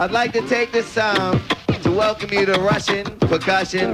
I'd like to take this time to welcome you to Russian percussion.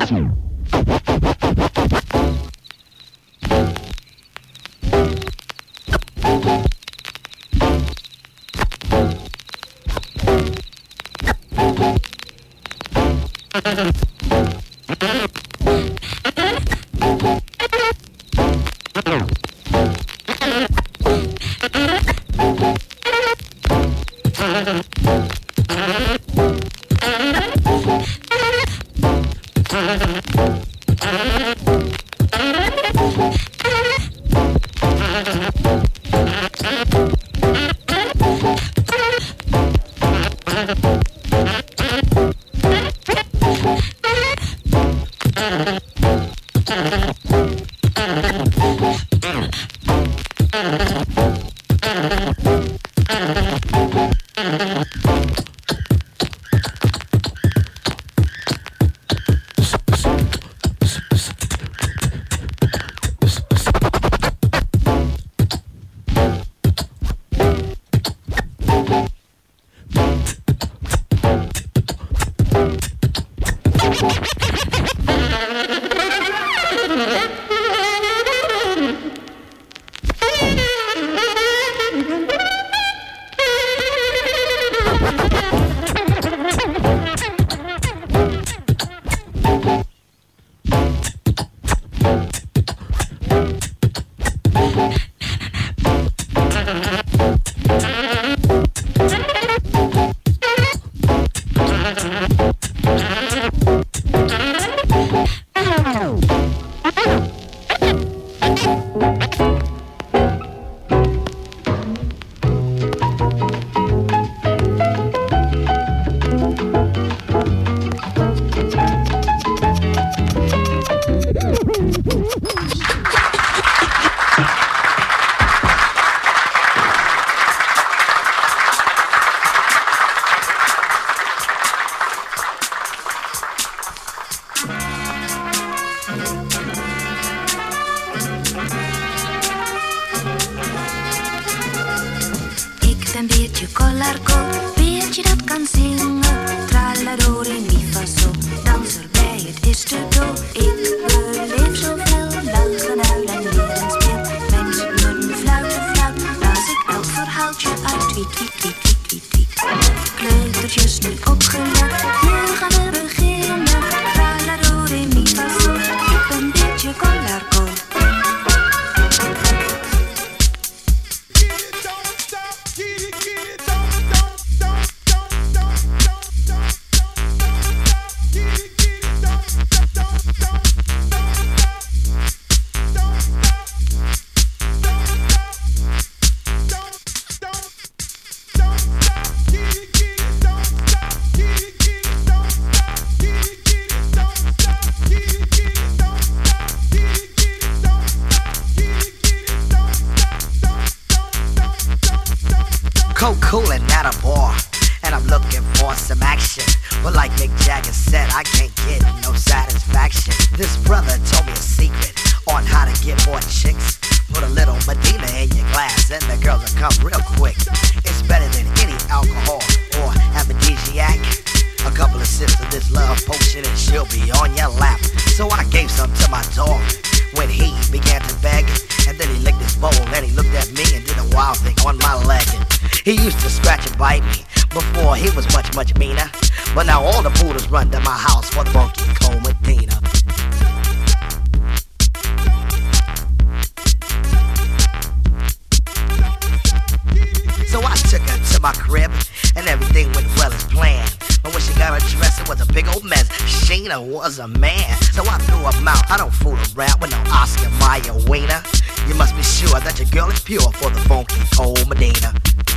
Was a man, so I threw him out. I don't fool around with no Oscar Mayer wiener. You must be sure that your girl is pure for the funky old Medina.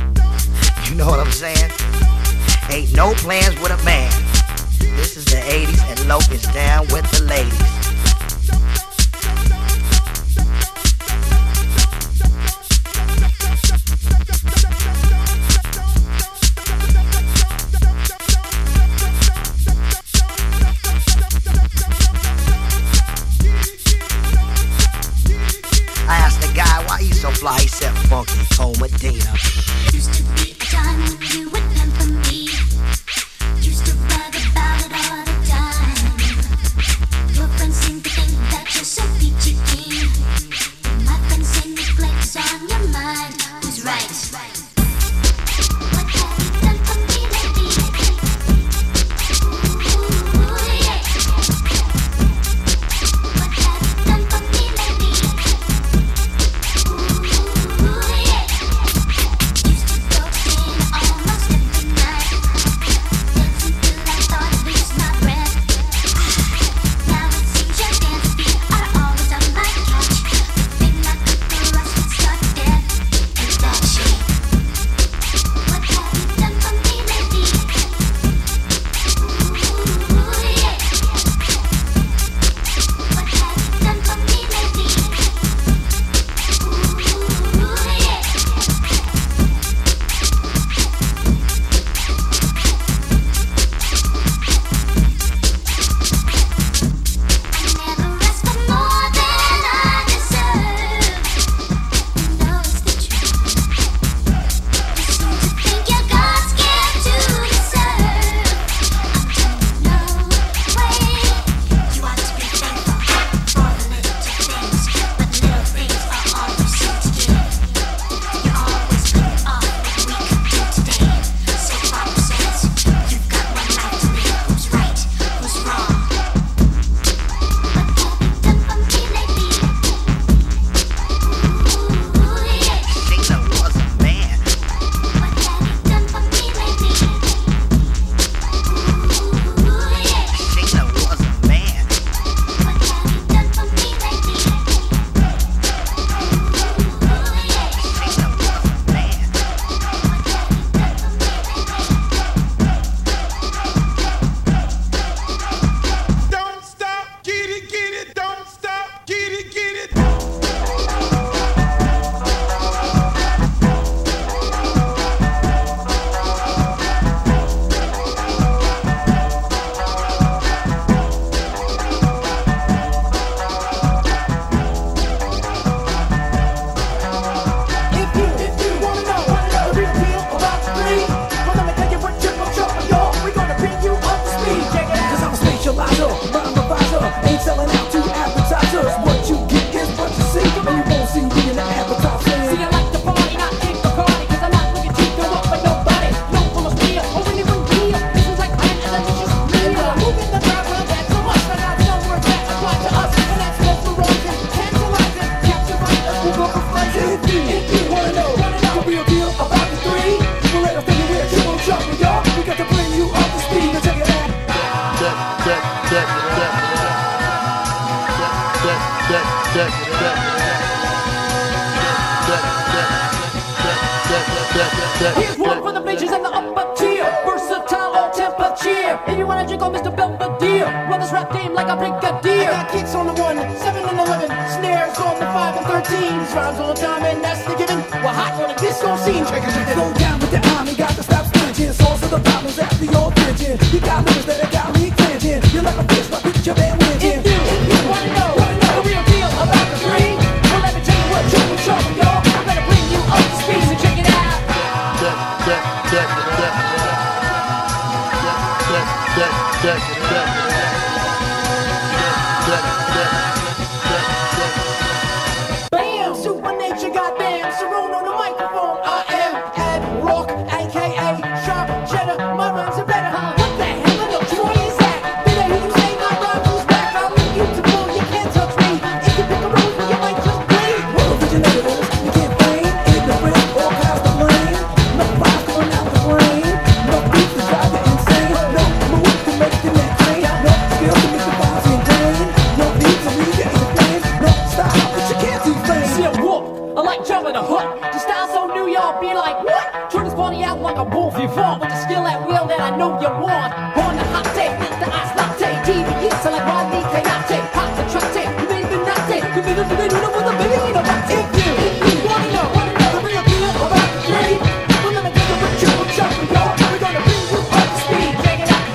You know what I'm saying? Ain't no plans with a man. This is the 80s and Loke is down with the ladies. Fly, he said funky cold Medina. Used to be a time when you would never me. Here's one for the bleachers and the upper tier. Versatile all temperature. If you wanna drink on Mr. Belvedere, run this rap game like a brigadier. I got kicks on the 1, 7 and 11, snares on the 5 and 13. Rhymes on time and that's the given. We're hot on the disco scene. Go down with the army, got to stop stinking. Source of the problems after your attention. You got lyrics that got me clenching. You're like a fish, my picture been winching. If you wanna know the real deal about the three, well let me tell you what you can show, y'all. I'm gonna bring you up to speed, so check it out. Bam! Super nature, goddamn. Saroon on the microphone. I am Ed Rock, aka Sharp Cheddar. My rhymes are better. What the hell of a joy is that? Better hear you say my rhyme goes back. I'll leave you to pull. You can't touch me. If you pick a rose, you might just bleed. What originators, you can't blame. Ignorant, all past the blame. No fire coming out the brain. No beat to drive you insane. No move to make the neck train. No skill to make the bars ingrained. No need to leave you in the flames. No style, but you can't defame. See a wolf, I like Jabba the Hutt. The style so new, y'all be like, what? Turn this body out like a wolf, vivant with the skill at will that I know you want. On the hot take, with the ice latte, TVs, like Rodney Kayate, hot to trate, you may be not take, you may be with a billion of my take. If you wanna know the real deal about the three, well let me tell you what you will show me, y'all. We're gonna bring you up to speed, check it out.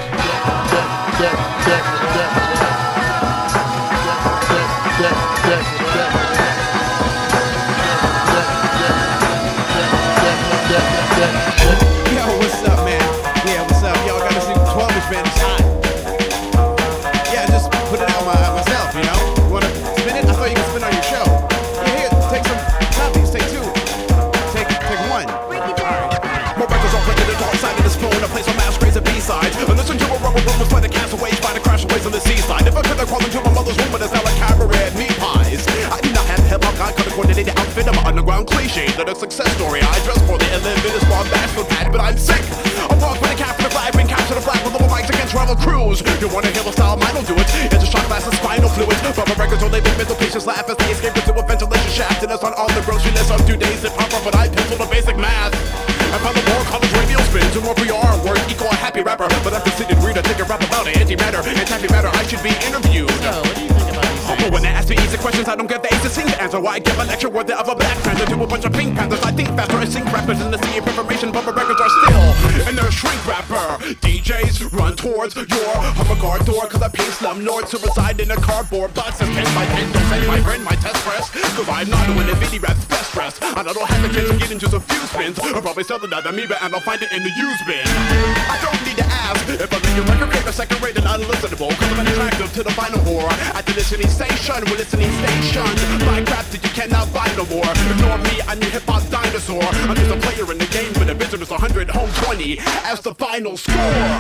Yo, what's up, man? Yeah, what's up? Yo, I got this new 12-inch, man. It's hot. Yeah, I just put it out myself, you know? You wanna spin it? I thought you could spin on your show. Yeah, here, take some copies. Take 2. Take 1. More records are playing the dark side of this phone, a place where mass crazy B-sides. And listen to a rubber rumors by the castaways, by the crash-aways on the seaside. If I could have crawled into my mother's womb, but it's not like cabaret meat pies. I do not have a hip-hop guy, could have coordinated outfit. I'm an underground cliche, that a success story. I dress for the 11-minute small bachelor pad, but I'm sick. I'm walk with a cap for the flag, bring caps to the flag with little mics against travel crews. You wanna hear a style, mine don't do it. It's a shot glass of spinal fluids. Rubber records only make mental patients laugh as they escape into a ventilation shaft. And it's on all the grocery list of 2 days that pop up, but I pencil the basic math. I found the more college radio spins and more PR work equal a happy rapper. But I'm conceited reader, take a rap about antimatter. It's happy matter, I should be interviewed. So, what do you think about these things? But when they ask me easy questions, I don't get the ace to sing to answer. Why I give a lecture worthy of a Black Panther to a bunch of Pink Panthers? I think faster and sing rappers in the sea of information, but my records are still in their shrink wrapper. DJs run towards your hover door, cause I pay slumlords to reside in a cardboard box that's 10 by 10. Don't send my friend my test press, cause I'm not doing a video rap's best dress. And I don't have the chance to get into some few spins. I'll probably sell the amoeba and I'll find it in the used bin. I don't need to ask if I make your record rate a second rate and unlistenable, cause I'm unattractive to the final whore. At the listening station, we're listening stations. Buy crap that you cannot buy no more. Ignore me, I'm your hip-hop dinosaur. I'm just a player in the game with a visitors 100, home 20 as the final score.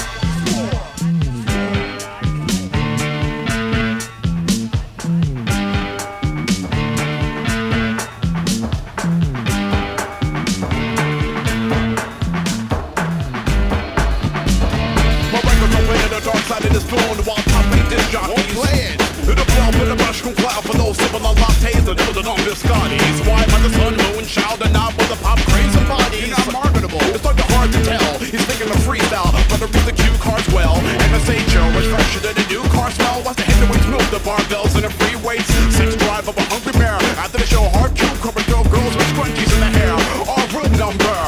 Dark side of this phone while topping this jockeys. Play it. The bell with a brush can cloud for those similar lattes and other non biscottis. Why by the sun, moon, child, and not with the pop crazy bodies? You're not marketable. It's like hard to tell. He's thinking of freestyle, but to read the cue cards well. MSA Joe is fresher than a new car smell. Watch the heavyweights move the barbells and the free weights. 6 drive of a hungry bear. After the show, hard cucumber dough girls with scrunchies in the hair. Our room number.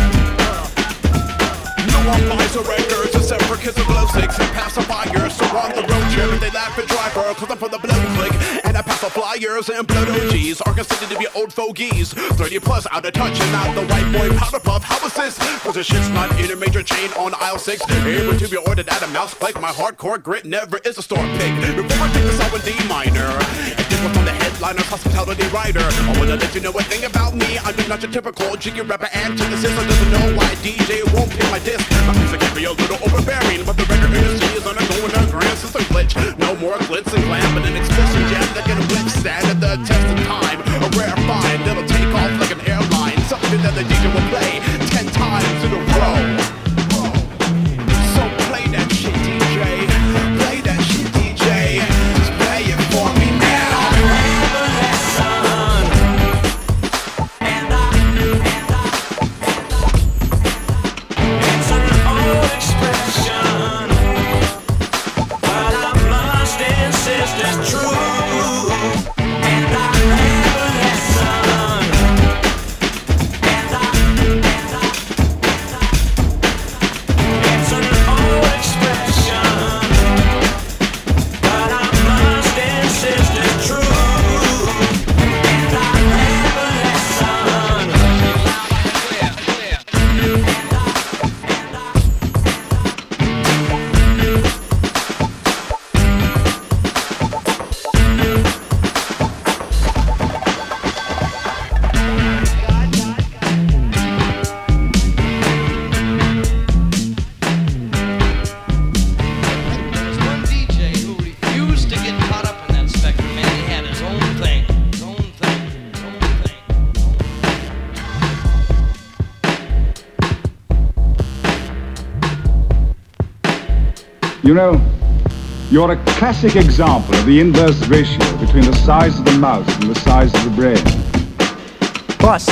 No one buys a record except for kids of glow sticks and pacifiers. So on the road trip they laugh and drive her, cause I'm from the blow click. And I pass the flyers and blood OGs are considered to be old fogies. 30 plus out of touch and not the white boy powder puff. How is this? Cause the shit's not in a major chain on aisle 6. Able to be ordered at a mouse click. My hardcore grit never is a store pick. Before I take this out with D minor and dip up on the headliner's hospitality rider. I wanna let you know a thing about me. I'm not your typical jiggy rapper antithesis. I doesn't know why DJ won't pick my disc. My music can be a little overbearing, but the record industry is undergoing a grand system glitch. No more glitz and glam, but an explicit jam that can withstand the test of time. A rare find that'll take off like an airline. Something that the DJ will play 10 times in a row. So play that shit, DJ. Play that shit, DJ. Just play it for me now. You know, you're a classic example of the inverse ratio between the size of the mouth and the size of the brain. Bust.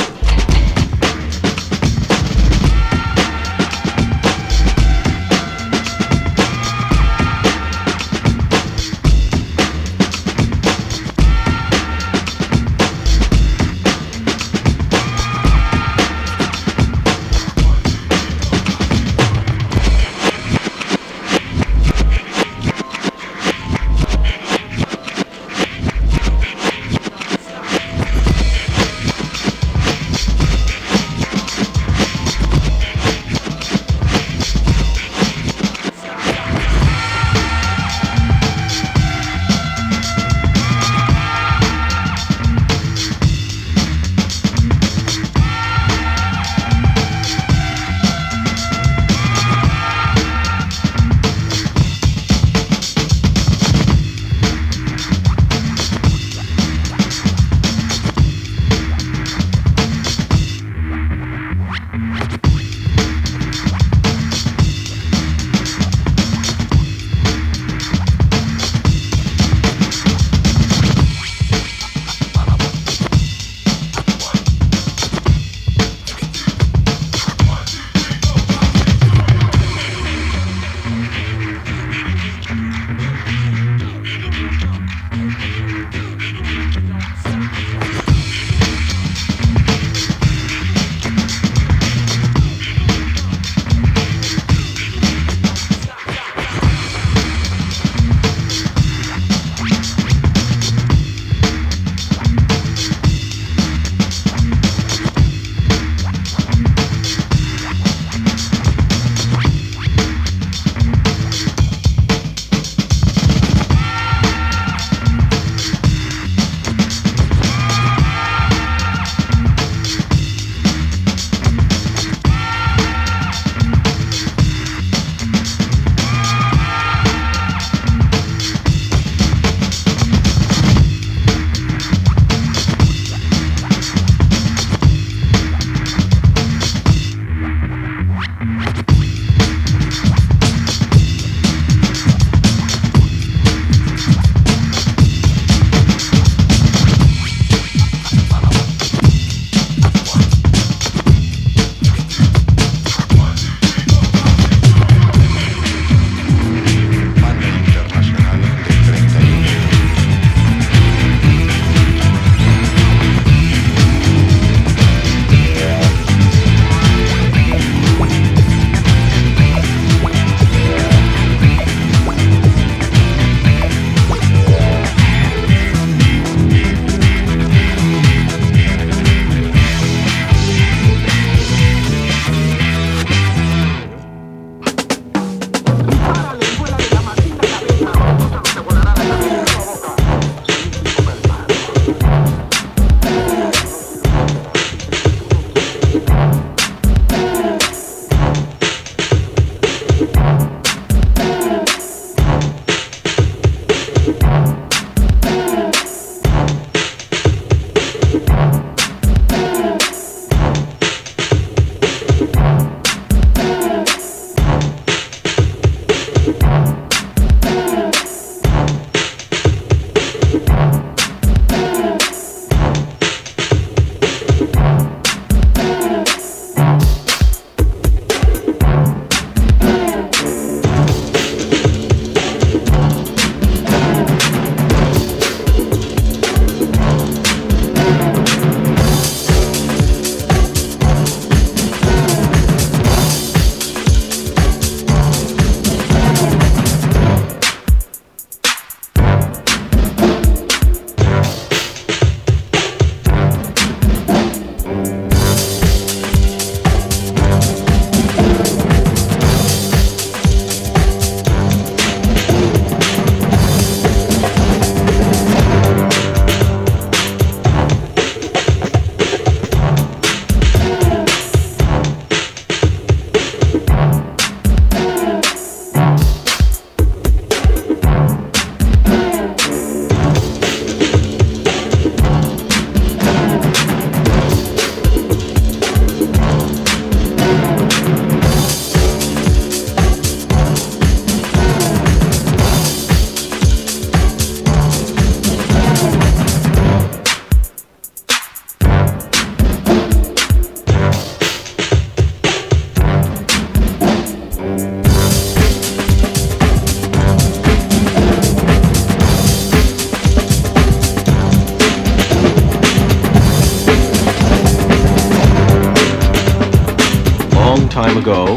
ago.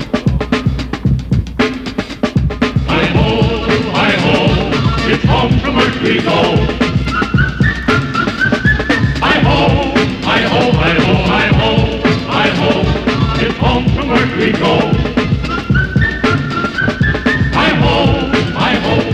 Hi-ho, it's home from earth we go. Hi-ho, hi-ho, hi-ho, hi-ho, hi-ho, it's home from earth we go. Hi-ho, hi-ho.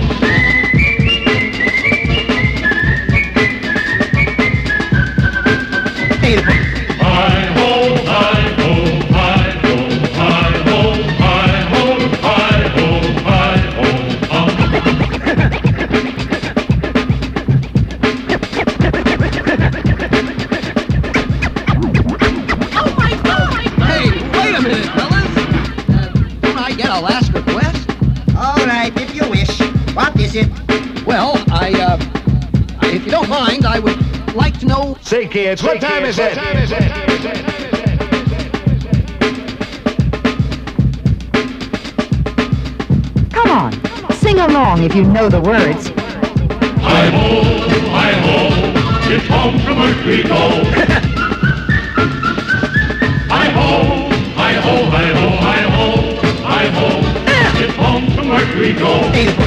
If you don't mind, I would like to know... Say, kids, what time is it? Come on, sing along if you know the words. Hi-ho, hi-ho, it's home from earth we go. Hi-ho, hi-ho, hi-ho, hi-ho, hi-ho, it's home from earth we go.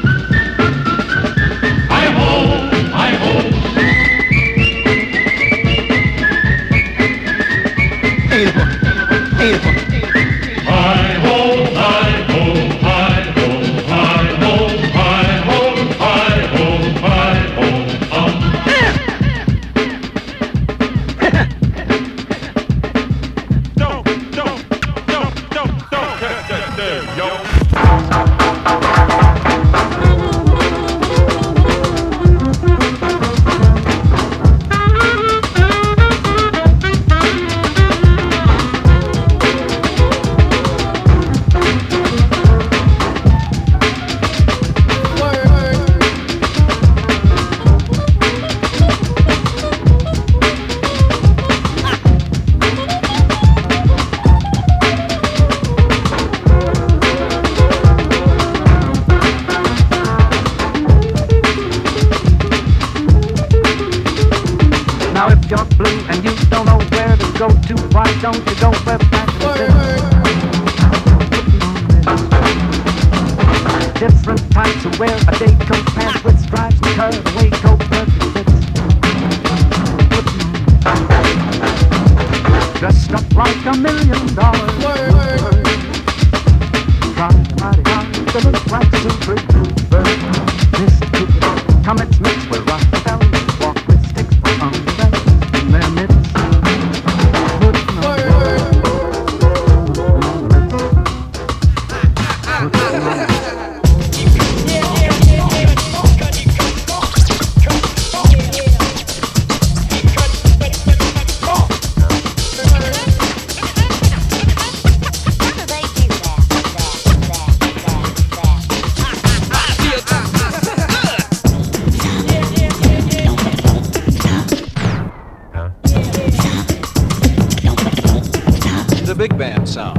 Big band sound.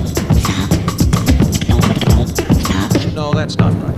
No, that's not right.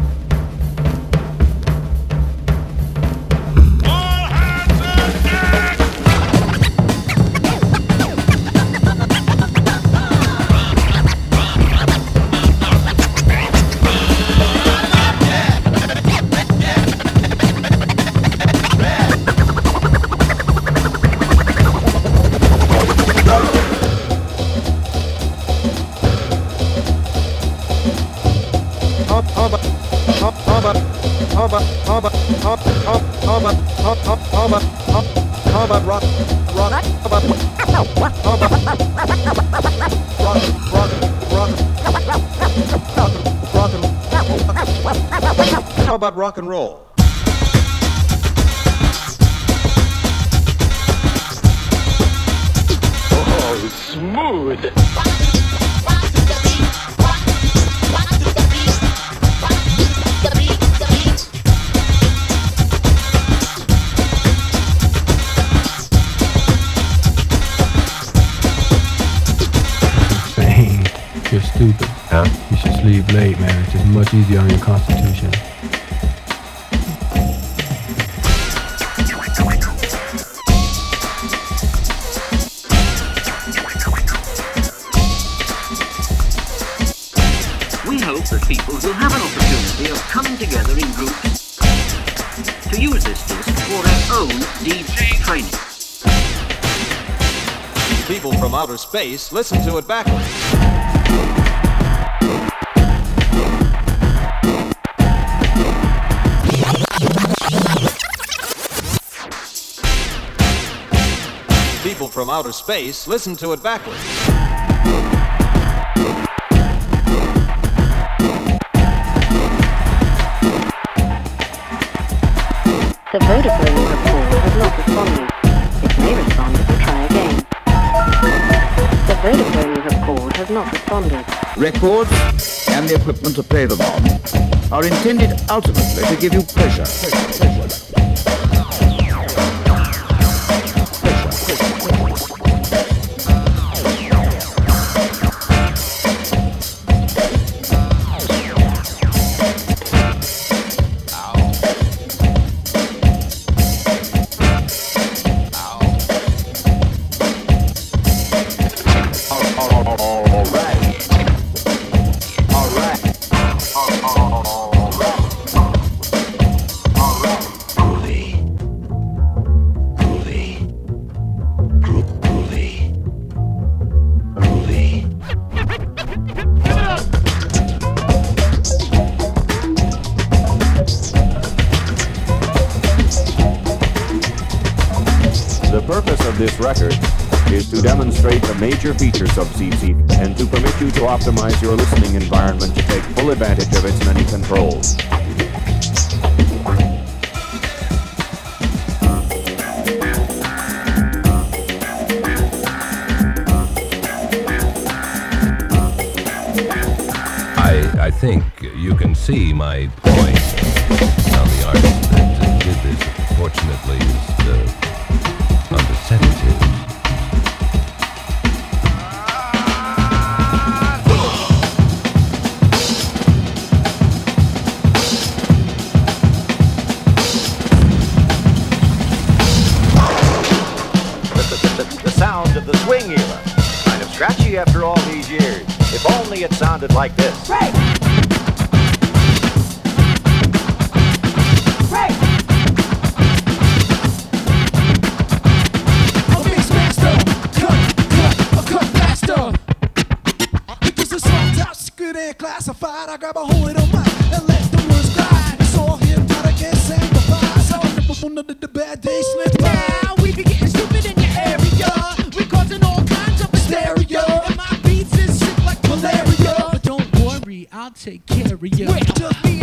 How about rock and roll? Oh, smooth. You're stupid. Huh? You should sleep late, man. It's just much easier on your constitution. hope that people will have an opportunity of coming together in groups to use this disc for their own DJ training. People from outer space listen to it backwards. People from outer space listen to it backwards. The Vodafone you have called has not responded. It may respond if you try again. The Vodafone you have called has not responded. Records and the equipment to play them on are intended ultimately to give you pleasure. This record is to demonstrate the major features of ZZ and to permit you to optimize your listening environment to take full advantage of its many controls. I think you can see my point. Now the artist that did this, fortunately, is under sedative. The sound of the swing era. Kind of scratchy after all these years. If only it sounded like this. Right. Classified, I grab a hold of the mic and let the words glide. It's all hypnotic and sanctified. So rip under the bad day slip by. Now we be getting stupid in your area. We causing all kinds of hysteria. And my beats is sick like malaria. But don't worry, I'll take care of you. Just be